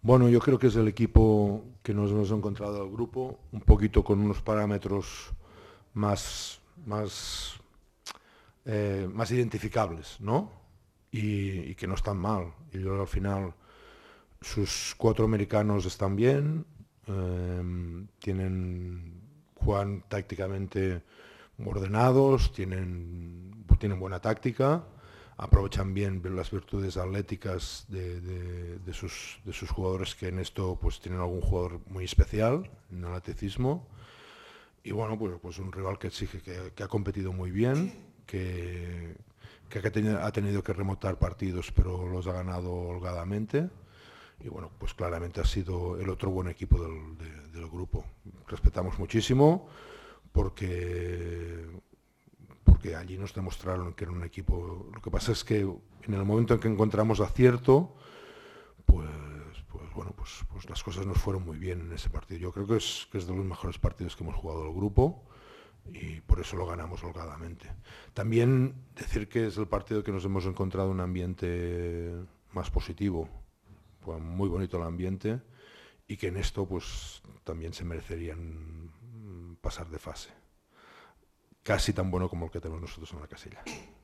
Bueno, yo creo que es el equipo que nos hemos encontrado al grupo, un poquito con unos parámetros más, más, más identificables, ¿no? Y que no están mal. Y yo al final, sus cuatro americanos están bien, juegan tácticamente ordenados, tienen buena táctica, aprovechan bien las virtudes atléticas de sus jugadores, que en esto pues tienen algún jugador muy especial en el atletismo. Y bueno, pues un rival que exige, que ha competido muy bien, que ha tenido que remontar partidos, pero los ha ganado holgadamente. Y bueno, pues claramente ha sido el otro buen equipo del grupo. Respetamos muchísimo porque, porque allí nos demostraron que era un equipo. Lo que pasa es que en el momento en que encontramos acierto, pues, pues las cosas nos fueron muy bien en ese partido. Yo creo que es de los mejores partidos que hemos jugado el grupo y por eso lo ganamos holgadamente. También decir que es el partido que nos hemos encontrado un ambiente más positivo. Fue muy bonito el ambiente y que en esto pues también se merecerían pasar de fase. Casi tan bueno como el que tenemos nosotros en la casilla.